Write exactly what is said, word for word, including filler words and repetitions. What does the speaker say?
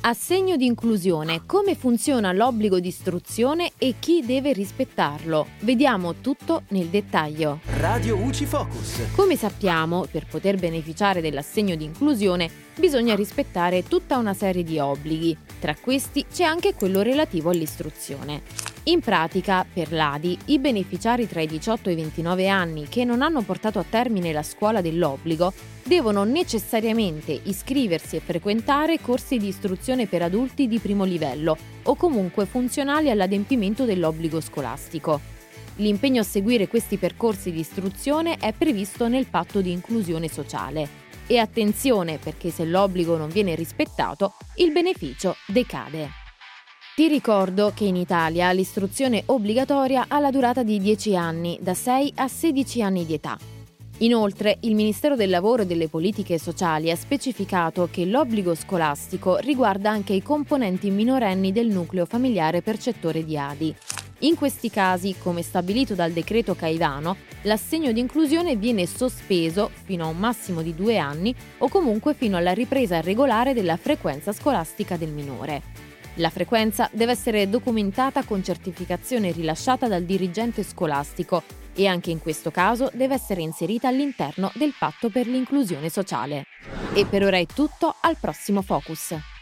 Assegno di inclusione, come funziona l'obbligo di istruzione e chi deve rispettarlo. Vediamo tutto nel dettaglio. Radio U C I Focus. Come sappiamo, per poter beneficiare dell'assegno di inclusione bisogna rispettare tutta una serie di obblighi. Tra questi c'è anche quello relativo all'istruzione. In pratica, per l'A D I, i beneficiari tra i diciotto e i ventinove anni che non hanno portato a termine la scuola dell'obbligo devono necessariamente iscriversi e frequentare corsi di istruzione per adulti di primo livello o comunque funzionali all'adempimento dell'obbligo scolastico. L'impegno a seguire questi percorsi di istruzione è previsto nel patto di inclusione sociale. E attenzione, perché se l'obbligo non viene rispettato, il beneficio decade. Ti ricordo che in Italia l'istruzione obbligatoria ha la durata di dieci anni, da sei a sedici anni di età. Inoltre, il Ministero del Lavoro e delle Politiche Sociali ha specificato che l'obbligo scolastico riguarda anche i componenti minorenni del nucleo familiare percettore di A D I. In questi casi, come stabilito dal decreto Caivano, l'assegno di inclusione viene sospeso fino a un massimo di due anni o comunque fino alla ripresa regolare della frequenza scolastica del minore. La frequenza deve essere documentata con certificazione rilasciata dal dirigente scolastico e anche in questo caso deve essere inserita all'interno del patto per l'inclusione sociale. E per ora è tutto, al prossimo Focus.